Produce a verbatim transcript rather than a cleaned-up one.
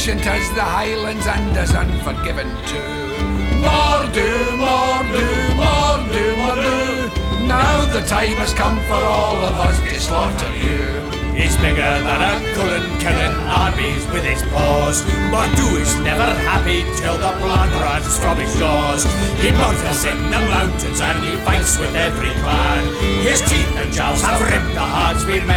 ancient as the Highlands and as unforgiven too. Mordu, Mordu, Mordu, Mordu. Now the time has come for all of us to slaughter you. He's bigger than a Cullen killing armies with his paws. Mordu is never happy till the blood runs from his jaws. He murders in the mountains and he fights with every clan. His teeth and jaws have ripped the hearts we're